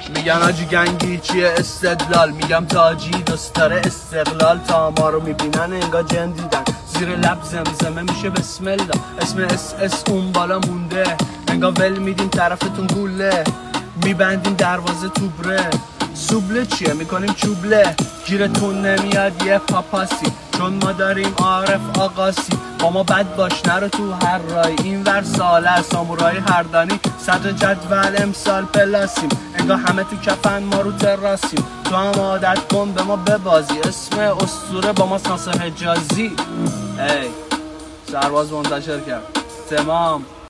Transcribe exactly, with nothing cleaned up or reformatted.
میگن آجی گنگی چیه استدلال، میگم تاجی دوست داره استقلال. تا ما رو میبینن انگا جن دیدن، زیر لب زمزمه میشه بسم الله. اسم اس اس اون بالا مونده، انگا ول میدیم طرفتون گوله. میبندیم دروازه توبره، سوبله چیه میکنیم چوبله. گیرتون نمیاد یه پاپاسی، چون ما داریم عارف آقاسی. با ما بد باش نرو تو هر رای، این ور ساله سامورای هردانی. صدر جدول امسال پلاسیم، انگاه همه تو کفن ما رو تراسیم. تو هم عادت کن به ما ببازی، اسم اسطوره با ما ناصر حجازی. ای سرباز منتشر کرد تمام.